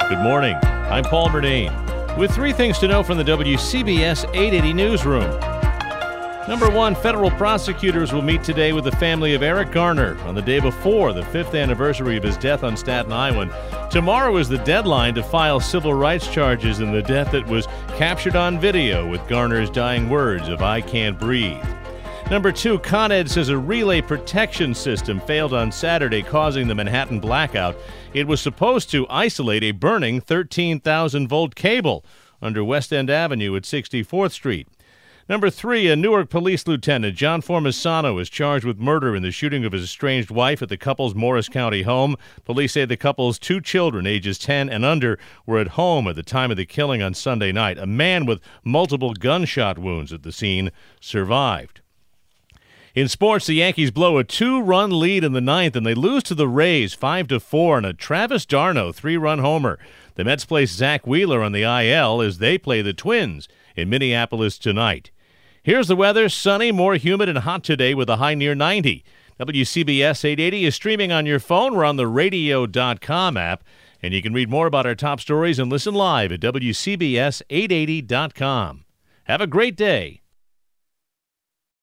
Good morning. I'm Paul Murnane with three things to know from the WCBS 880 newsroom. Number one, federal prosecutors will meet today with the family of Eric Garner on the day before the 5th anniversary of his death on Staten Island. Tomorrow is the deadline to file civil rights charges in the death that was captured on video with Garner's dying words of "I can't breathe." Number two, Con Ed says a relay protection system failed on Saturday, causing the Manhattan blackout. It was supposed to isolate a burning 13,000-volt cable under West End Avenue at 64th Street. Number three, a Newark police lieutenant, John Formisano, is charged with murder in the shooting of his estranged wife at the couple's Morris County home. Police say the couple's two children, ages 10 and under, were at home at the time of the killing on Sunday night. A man with multiple gunshot wounds at the scene survived. In sports, the Yankees blow a 2-run lead in the ninth, and they lose to the Rays 5-4 on a Travis d'Arnaud 3-run homer. The Mets place Zach Wheeler on the IL as they play the Twins in Minneapolis tonight. Here's the weather. Sunny, more humid and hot today with a high near 90. WCBS 880 is streaming on your phone. We're on the radio.com app, and you can read more about our top stories and listen live at WCBS880.com. Have a great day.